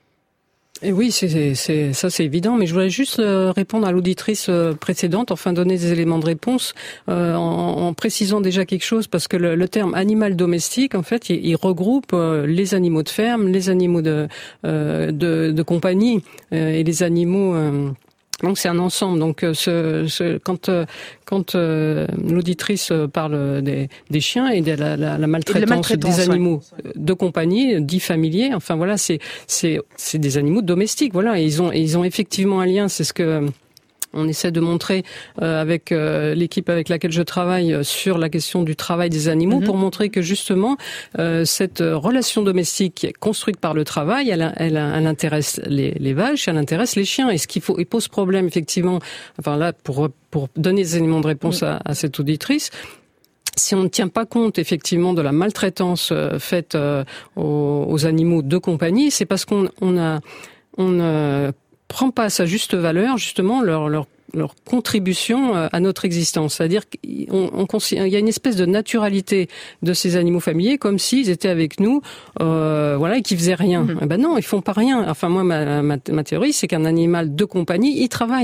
Et oui, c'est, c'est, ça c'est évident, mais je voudrais juste euh, répondre à l'auditrice euh, précédente, enfin donner des éléments de réponse euh, en, en précisant déjà quelque chose, parce que le, le terme animal domestique, en fait, il, il regroupe euh, les animaux de ferme, les animaux de, euh, de, de compagnie euh, et les animaux... Euh, Donc c'est un ensemble. Donc ce, ce, quand quand euh, l'auditrice parle des, des chiens et de la, la, la, maltraitance, la maltraitance des animaux ouais. de compagnie, dits familiers, enfin voilà, c'est c'est c'est des animaux domestiques. Voilà, et ils ont et ils ont effectivement un lien. C'est ce que on essaie de montrer euh, avec euh, l'équipe avec laquelle je travaille euh, sur la question du travail des animaux, mmh. pour montrer que justement euh, cette relation domestique qui est construite par le travail, elle, elle, elle intéresse les, les vaches, elle intéresse les chiens. Et ce qu'il faut, il pose problème effectivement. Enfin là, pour pour donner des éléments de réponse mmh. à, à cette auditrice. Si on ne tient pas compte effectivement de la maltraitance euh, faite euh, aux, aux animaux de compagnie, c'est parce qu'on on a on euh, prend pas à sa juste valeur justement leur leur leur contribution à notre existence. C'est-à-dire qu'il on, on, y a une espèce de naturalité de ces animaux familiers, comme s'ils étaient avec nous, euh, voilà, et qu'ils faisaient rien. Mmh. Eh ben non, ils font pas rien. Enfin moi, ma, ma, ma théorie, c'est qu'un animal de compagnie, il travaille.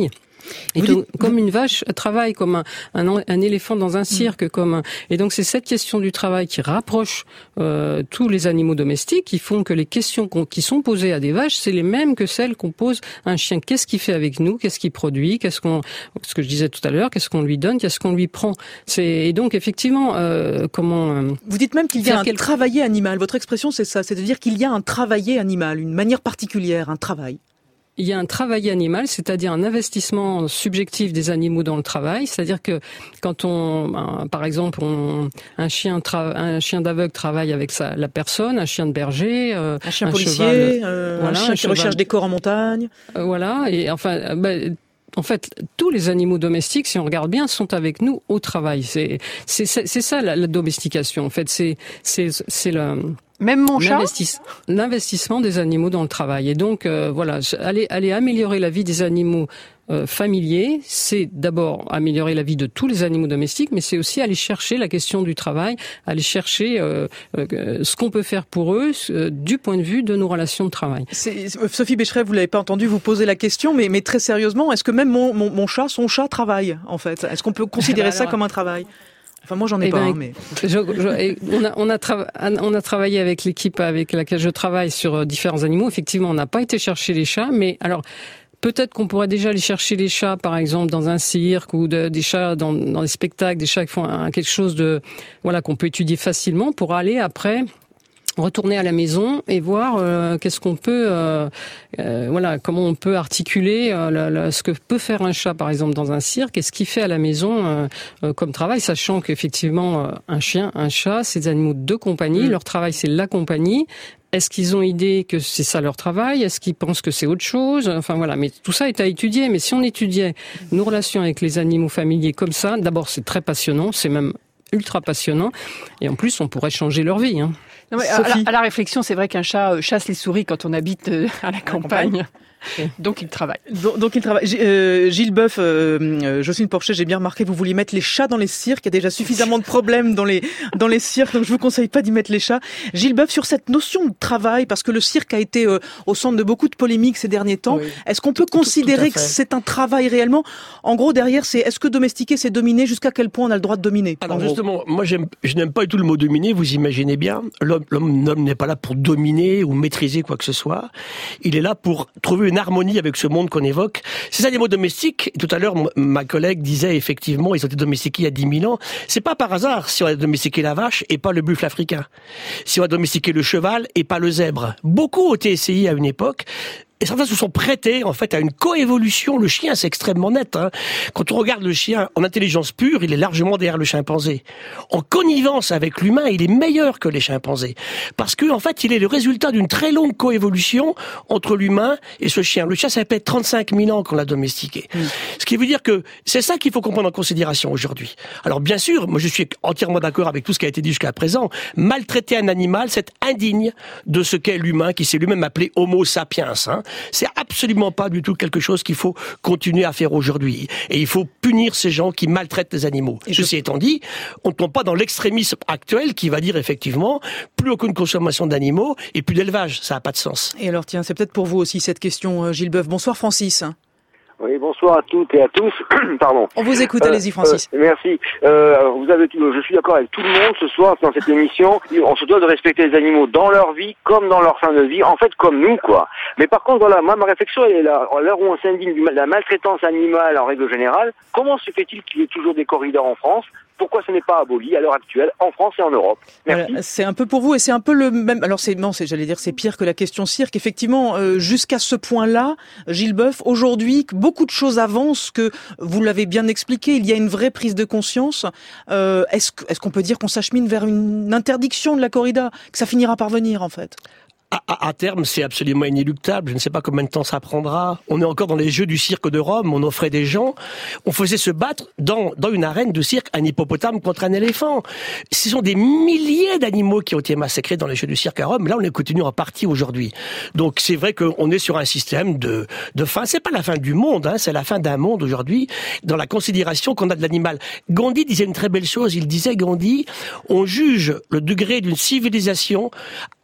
Et donc, comme une vache travaille, comme un, un, un éléphant dans un cirque, mmh. comme un... et donc c'est cette question du travail qui rapproche euh, tous les animaux domestiques, qui font que les questions qui sont posées à des vaches, c'est les mêmes que celles qu'on pose à un chien. Qu'est-ce qu'il fait avec nous? Qu'est-ce qu'il produit? Qu'est-ce qu'on, ce que je disais tout à l'heure, qu'est-ce qu'on lui donne? Qu'est-ce qu'on lui prend? C'est et donc effectivement, euh, comment euh, vous dites même qu'il y a un quel... travailler animal. Votre expression, c'est ça, c'est-à-dire qu'il y a un travailler animal, une manière particulière, un travail. Il y a un travail animal, c'est-à-dire un investissement subjectif des animaux dans le travail. C'est-à-dire que quand on, ben, par exemple, on, un chien, tra- un chien d'aveugle travaille avec sa, la personne, un chien de berger, euh, un chien un policier, cheval, euh, voilà, un chien un qui cheval. recherche des corps en montagne. Euh, voilà, et enfin. Ben, En fait, tous les animaux domestiques, si on regarde bien, sont avec nous au travail. C'est c'est c'est, c'est ça la, la domestication. En fait, c'est c'est c'est le même mon chat, l'investis, l'investissement des animaux dans le travail. Et donc euh, voilà, aller aller améliorer la vie des animaux euh, familiers, c'est d'abord améliorer la vie de tous les animaux domestiques, mais c'est aussi aller chercher la question du travail, aller chercher euh, euh, ce qu'on peut faire pour eux euh, du point de vue de nos relations de travail. C'est, Sophie Bécheret, vous l'avez pas entendu, vous poser la question, mais, mais très sérieusement, est-ce que même mon, mon, mon chat, son chat travaille en fait? Est-ce qu'on peut considérer ça comme un travail? Enfin, moi, j'en ai eh pas, ben, hein, mais... Je, je, on, a, on, a trava- on a travaillé avec l'équipe avec laquelle je travaille sur différents animaux. Effectivement, on n'a pas été chercher les chats, mais alors... Peut-être qu'on pourrait déjà aller chercher les chats, par exemple, dans un cirque ou de, des chats dans, dans des spectacles, des chats qui font un, quelque chose de, voilà, qu'on peut étudier facilement pour aller après retourner à la maison et voir euh, qu'est-ce qu'on peut, euh, euh, voilà, comment on peut articuler euh, la, la, ce que peut faire un chat, par exemple, dans un cirque, et ce qu'il fait à la maison euh, euh, comme travail, sachant qu'effectivement, euh, un chien, un chat, c'est des animaux de compagnie. Mmh. Leur travail, c'est la compagnie. Est-ce qu'ils ont idée que c'est ça leur travail? Est-ce qu'ils pensent que c'est autre chose? Enfin voilà, mais tout ça est à étudier. Mais si on étudiait nos relations avec les animaux familiers comme ça, d'abord c'est très passionnant, c'est même ultra passionnant, et en plus on pourrait changer leur vie. Hein. Non, mais à, la, à la réflexion, c'est vrai qu'un chat chasse les souris quand on habite à la campagne. Donc il travaille. Donc, donc il travaille. Euh, Gilles Boeuf, euh, Jocelyne Porcher, j'ai bien remarqué, vous vouliez mettre les chats dans les cirques. Il y a déjà suffisamment de problèmes dans les dans les cirques, donc je vous conseille pas d'y mettre les chats. Gilles Boeuf, sur cette notion de travail, parce que le cirque a été euh, au centre de beaucoup de polémiques ces derniers temps. Oui. Est-ce qu'on peut tout, considérer tout, tout que c'est un travail réellement? En gros, derrière, c'est est-ce que domestiquer, c'est dominer? Jusqu'à quel point on a le droit de dominer? Alors justement, moi j'aime, je n'aime pas du tout le mot dominer. Vous imaginez bien, l'homme, l'homme, l'homme n'est pas là pour dominer ou maîtriser quoi que ce soit. Il est là pour trouver une harmonie avec ce monde qu'on évoque. Ces animaux domestiques, tout à l'heure, ma collègue disait effectivement, ils ont été domestiqués il y a dix mille ans. C'est pas par hasard si on a domestiqué la vache et pas le buffle africain. Si on a domestiqué le cheval et pas le zèbre. Beaucoup ont été essayés à une époque. Et certains se sont prêtés, en fait, à une coévolution. Le chien, c'est extrêmement net, hein. Quand on regarde le chien en intelligence pure, il est largement derrière le chimpanzé. En connivence avec l'humain, il est meilleur que les chimpanzés. Parce que, en fait, il est le résultat d'une très longue coévolution entre l'humain et ce chien. Le chien, ça fait trente-cinq mille ans qu'on l'a domestiqué. Mmh. Ce qui veut dire que c'est ça qu'il faut comprendre en considération aujourd'hui. Alors, bien sûr, moi, je suis entièrement d'accord avec tout ce qui a été dit jusqu'à présent. Maltraiter un animal, c'est indigne de ce qu'est l'humain, qui s'est lui-même appelé Homo sapiens, hein. C'est absolument pas du tout quelque chose qu'il faut continuer à faire aujourd'hui. Et il faut punir ces gens qui maltraitent les animaux. Et Ceci je... étant dit, on ne tombe pas dans l'extrémisme actuel qui va dire effectivement plus aucune consommation d'animaux et plus d'élevage. Ça n'a pas de sens. Et alors tiens, c'est peut-être pour vous aussi cette question, Gilles Boeuf. Bonsoir Francis. Oui, bonsoir à toutes et à tous. Pardon. On vous écoute, euh, allez-y Francis. Euh, merci. Euh, vous avez, je suis d'accord avec tout le monde ce soir dans cette émission. On se doit de respecter les animaux dans leur vie comme dans leur fin de vie, en fait comme nous, quoi. Mais par contre, voilà, moi ma réflexion elle est là. À l'heure où on s'indigne de la maltraitance animale en règle générale, comment se fait-il qu'il y ait toujours des corridors en France ? Pourquoi ce n'est pas aboli à l'heure actuelle en France et en Europe? Merci. Voilà, c'est un peu pour vous et c'est un peu le même. Alors c'est non, c'est j'allais dire c'est pire que la question cirque. Effectivement, euh, jusqu'à ce point-là, Gilles Boeuf, aujourd'hui, beaucoup de choses avancent. Que vous l'avez bien expliqué, il y a une vraie prise de conscience. Euh, est-ce est-ce qu'on peut dire qu'on s'achemine vers une interdiction de la corrida, que ça finira par venir en fait? À, à, à terme, c'est absolument inéluctable. Je ne sais pas combien de temps ça prendra. On est encore dans les jeux du cirque de Rome. On offrait des gens. On faisait se battre dans, dans une arène de cirque un hippopotame contre un éléphant. Ce sont des milliers d'animaux qui ont été massacrés dans les jeux du cirque à Rome. Là, on les continue en partie aujourd'hui. Donc, c'est vrai qu'on est sur un système de, de fin. C'est pas la fin du monde, hein. C'est la fin d'un monde aujourd'hui dans la considération qu'on a de l'animal. Gandhi disait une très belle chose. Il disait, Gandhi, on juge le degré d'une civilisation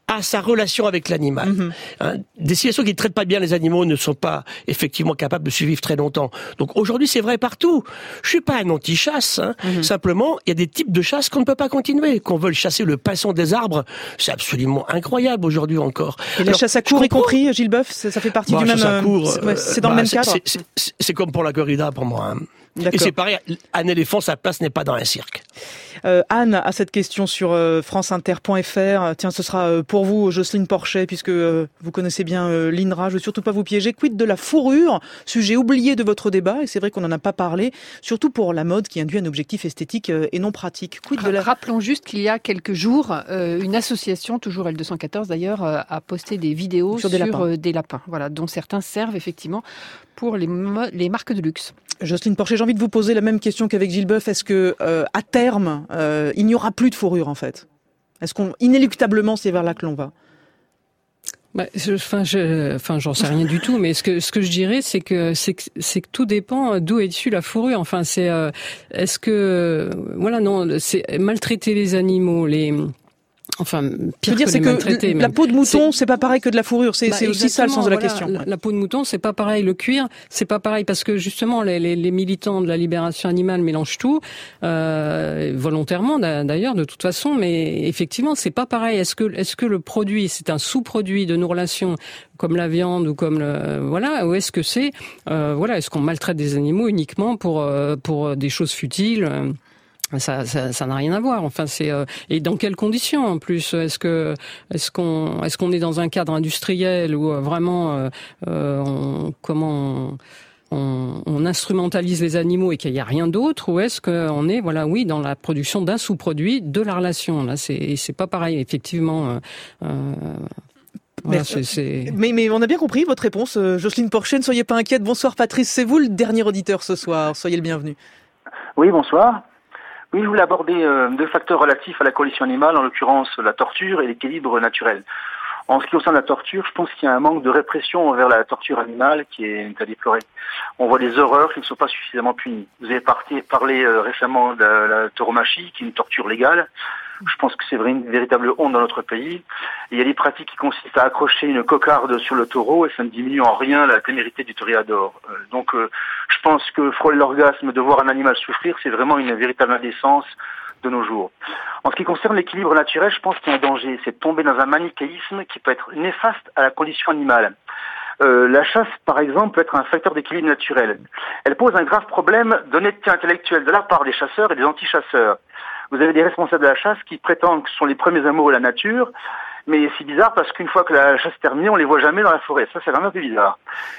à sa relation avec l'animal. Mm-hmm. Hein, des civilisations qui ne traitent pas bien les animaux ne sont pas effectivement capables de survivre très longtemps. Donc aujourd'hui, c'est vrai partout. Je suis pas un anti-chasse. Hein. Mm-hmm. Simplement, il y a des types de chasse qu'on ne peut pas continuer. Qu'on veuille chasser le pinson des arbres, c'est absolument incroyable aujourd'hui encore. Et la Alors, chasse à court y compris, Gilles Boeuf, ça, ça fait partie bah, du même... À court, c'est, ouais, c'est dans bah, le même c'est, cadre. C'est, c'est, c'est, c'est comme pour la corrida pour moi. Hein. D'accord. Et c'est pareil, un éléphant, sa place n'est pas dans un cirque. Euh, Anne a cette question sur euh, franceinter point f r. Tiens, ce sera euh, pour vous, Jocelyne Porchet, puisque euh, vous connaissez bien euh, l'I N R A. Je ne veux surtout pas vous piéger. Quid de la fourrure, sujet oublié de votre débat, et c'est vrai qu'on n'en a pas parlé, surtout pour la mode qui induit un objectif esthétique euh, et non pratique. Quid de la... Rappelons juste qu'il y a quelques jours, euh, une association, toujours L deux cent quatorze d'ailleurs, euh, a posté des vidéos sur, sur des, lapins. Euh, des lapins, voilà, dont certains servent effectivement pour les, mo- les marques de luxe. Jocelyne Porchet, j'ai envie de vous poser la même question qu'avec Gilles Boeuf. Est-ce que euh, à terme, euh, il n'y aura plus de fourrure en fait ? Est-ce qu'on inéluctablement c'est vers là que l'on va ? Bah, je, enfin, je, enfin, j'en sais rien du tout, mais ce que ce que je dirais, c'est que c'est que c'est que tout dépend d'où est issue la fourrure. Enfin, c'est euh, est-ce que voilà, non, c'est maltraiter les animaux, les Enfin, pire je veux dire, que c'est les que maltraités. la même. peau de mouton, c'est, c'est pas pareil que de la fourrure. C'est, bah, c'est aussi ça le sens de la voilà, question. La, ouais. la peau de mouton, c'est pas pareil. Le cuir, c'est pas pareil parce que justement, les, les, les militants de la libération animale mélangent tout, euh, volontairement d'ailleurs, de toute façon. Mais effectivement, c'est pas pareil. Est-ce que, est-ce que le produit, c'est un sous-produit de nos relations, comme la viande ou comme le, voilà, ou est-ce que c'est, euh, voilà, est-ce qu'on maltraite des animaux uniquement pour, euh, pour des choses futiles? Ça, ça, ça n'a rien à voir. Enfin, c'est euh, et dans quelles conditions en plus? Est-ce que, est-ce qu'on, est-ce qu'on est dans un cadre industriel où euh, vraiment, euh, euh, on, comment on, on instrumentalise les animaux et qu'il n'y a rien d'autre, ou est-ce qu'on est, voilà, oui, dans la production d'un sous-produit de la relation? Là, c'est, c'est pas pareil, effectivement. Euh, euh, Voilà, mais, c'est, c'est... mais, mais on a bien compris votre réponse, euh, Jocelyne Porchet. Ne soyez pas inquiète. Bonsoir, Patrice. C'est vous le dernier auditeur ce soir. Soyez le bienvenu. Oui, bonsoir. Oui, je voulais aborder euh, deux facteurs relatifs à la condition animale, en l'occurrence la torture et l'équilibre naturel. En ce qui concerne la torture, je pense qu'il y a un manque de répression envers la torture animale qui est à déplorer. On voit des horreurs qui ne sont pas suffisamment punies. Vous avez parti, parlé euh, récemment de la, la tauromachie, qui est une torture légale. Je pense que c'est vrai, une véritable honte dans notre pays. Et il y a des pratiques qui consistent à accrocher une cocarde sur le taureau et ça ne diminue en rien la témérité du toréador. Euh, donc euh, je pense que frôler l'orgasme de voir un animal souffrir, c'est vraiment une véritable indécence de nos jours. En ce qui concerne l'équilibre naturel, je pense qu'il y a un danger, c'est de tomber dans un manichéisme qui peut être néfaste à la condition animale. Euh, la chasse, par exemple, peut être un facteur d'équilibre naturel. Elle pose un grave problème d'honnêteté intellectuelle de la part des chasseurs et des anti-chasseurs. Vous avez des responsables de la chasse qui prétendent que ce sont les premiers amoureux de la nature, mais c'est bizarre parce qu'une fois que la chasse est terminée, on les voit jamais dans la forêt. Ça, c'est vraiment un peu bizarre.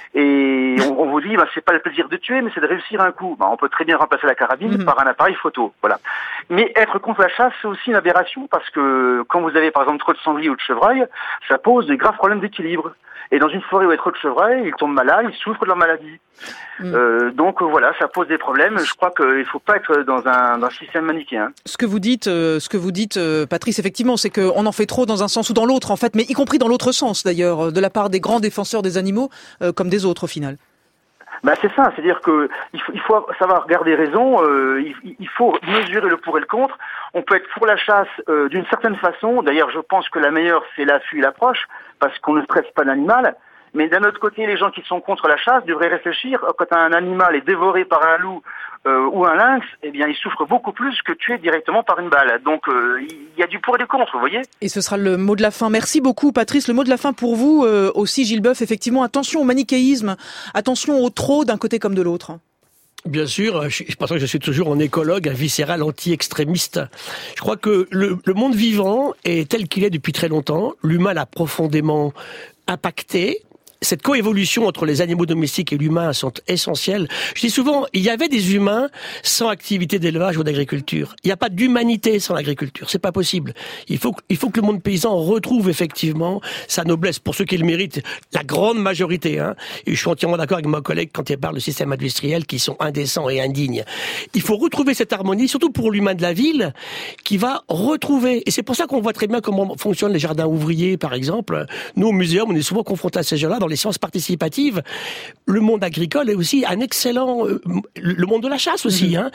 Et on, on vous dit, bah, c'est pas le plaisir de tuer, mais c'est de réussir un coup. Bah, on peut très bien remplacer la carabine mmh. par un appareil photo. Voilà. Mais être contre la chasse, c'est aussi une aberration parce que quand vous avez, par exemple, trop de sangliers ou de chevreuils, ça pose de graves problèmes d'équilibre. Et dans une forêt où il y a trop de chevreuils, ils tombent malades, ils souffrent de leur maladie. Mmh. Euh, donc voilà, ça pose des problèmes. Je crois qu'il ne faut pas être dans un, dans un système manichéen. Ce que vous dites, euh, ce que vous dites, euh, Patrice, effectivement, c'est qu'on en fait trop dans un sens ou dans l'autre, en fait, mais y compris dans l'autre sens, d'ailleurs, de la part des grands défenseurs des animaux, euh, comme des autres, au final. Ben c'est ça, c'est-à-dire que il faut, il faut savoir garder raison, euh, il, il faut mesurer le pour et le contre. On peut être pour la chasse euh, d'une certaine façon, d'ailleurs je pense que la meilleure c'est l'affût et l'approche, parce qu'on ne stresse pas l'animal, mais d'un autre côté les gens qui sont contre la chasse devraient réfléchir, quand un animal est dévoré par un loup euh, ou un lynx, eh bien il souffre beaucoup plus que tué directement par une balle. Donc euh, il y a du pour et du contre, vous voyez. Et ce sera le mot de la fin. Merci beaucoup Patrice. Le mot de la fin pour vous euh, aussi Gilles Boeuf, effectivement, attention au manichéisme, attention au trop d'un côté comme de l'autre. Bien sûr, je, je pense que je suis toujours un écologue, un viscéral anti-extrémiste. Je crois que le, le monde vivant est tel qu'il est depuis très longtemps. L'humain l'a profondément impacté. Cette coévolution entre les animaux domestiques et l'humain sont essentielles. Je dis souvent, il y avait des humains sans activité d'élevage ou d'agriculture. Il n'y a pas d'humanité sans l'agriculture. C'est pas possible. Il faut, il faut que le monde paysan retrouve effectivement sa noblesse. Pour ceux qui le méritent, la grande majorité, hein. Et je suis entièrement d'accord avec mon collègue quand il parle de systèmes industriels qui sont indécents et indignes. Il faut retrouver cette harmonie, surtout pour l'humain de la ville, qui va retrouver. Et c'est pour ça qu'on voit très bien comment fonctionnent les jardins ouvriers, par exemple. Nous, au muséum, on est souvent confrontés à ces gens-là dans les sciences participatives. Le monde agricole est aussi un excellent, euh, le monde de la chasse aussi, mmh. hein.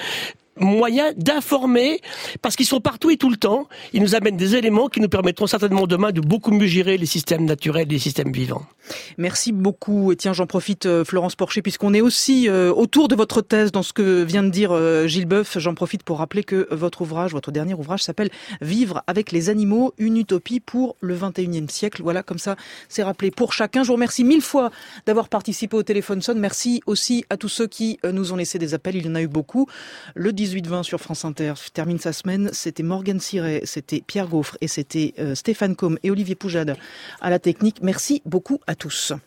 moyen d'informer, parce qu'ils sont partout et tout le temps. Ils nous amènent des éléments qui nous permettront certainement demain de beaucoup mieux gérer les systèmes naturels et les systèmes vivants. Merci beaucoup. Et tiens, j'en profite, Florence Porcher, puisqu'on est aussi euh, autour de votre thèse dans ce que vient de dire euh, Gilles Boeuf. J'en profite pour rappeler que votre ouvrage, votre dernier ouvrage s'appelle « Vivre avec les animaux, une utopie pour le vingt et unième siècle ». Voilà, comme ça, c'est rappelé pour chacun. Je vous remercie mille fois d'avoir participé au Téléphone Sonne. Merci aussi à tous ceux qui euh, nous ont laissé des appels. Il y en a eu beaucoup. Le dix-huit vingt sur France Inter termine sa semaine. C'était Morgane Siret, c'était Pierre Gaufre et c'était euh, Stéphane Combe et Olivier Poujade à la technique. Merci beaucoup à tous.